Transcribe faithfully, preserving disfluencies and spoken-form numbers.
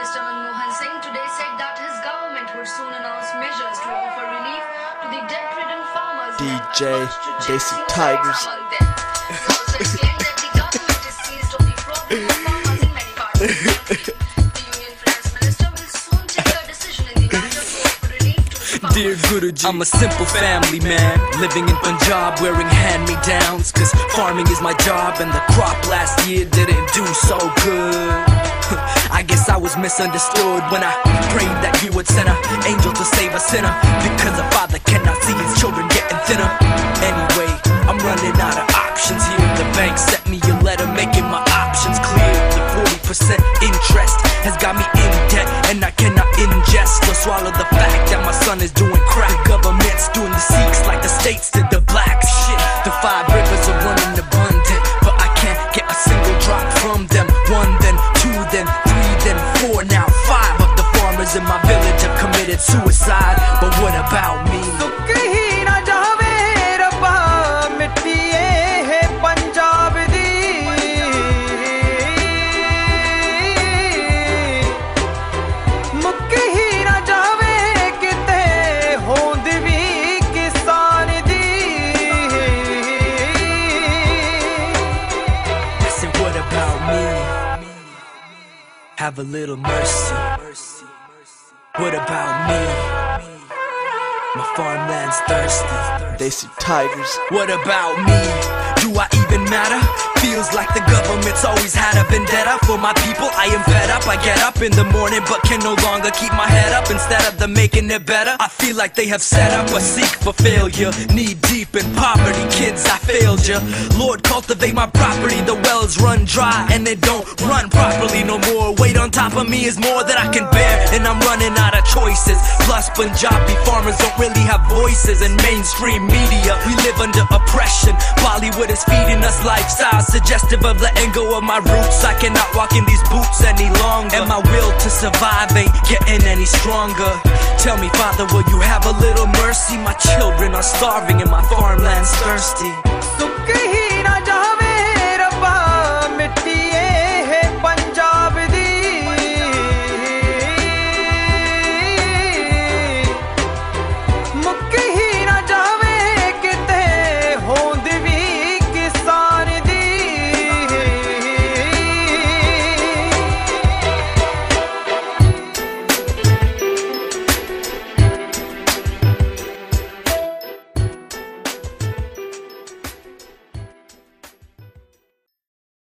Minister Manmohan Singh today said that his government would soon announce measures to offer relief to the debt-ridden farmers. D J, Desi Tigers. He also explained that the government is seized of the problem of farmers in many parts of the country. The Union Finance Minister will soon take a decision in the matter to offer relief to the farmers. Dear Guruji, I'm a simple family man, living in Punjab, wearing hand-me-downs, cause farming is my job and the crop last year didn't do so good. I guess I was misunderstood when I prayed that he would send an angel to save a sinner, because a father cannot see his children getting thinner. Anyway, I'm running out of options here. The bank sent me a letter making my options clear. The forty percent interest has got me in debt, and I cannot ingest or swallow the fact that my son is doing crack. The government's doing the Sikhs like the states did the blacks. Shit, the five rivers are running abundant, but I can't get a single drop from them. One, then two, then three, then four. Now five of the farmers in my village have committed suicide. But what about me? Have a little mercy. What about me? My farmland's thirsty. Desi Tigers. What about me? Do I even matter? Feels like the government's always had a vendetta for my people. I am fed up. I get up in the morning but can no longer keep my head up. Instead of them making it better, I feel like they have set up a seek for failure. Knee deep in poverty, kids, I failed ya. Lord, cultivate my property. The wells run dry and they don't run properly no more. Weight on top of me is more than I can bear, and I'm running out of choices. Plus Punjabi farmers don't really have voices in mainstream media. We live under oppression. Bollywood is feeding us lifestyles suggestive of letting go of my roots. I cannot walk in these boots any longer, and my will to survive ain't getting any stronger. Tell me, Father, will you have a little mercy? My children are starving and my farmland's thirsty.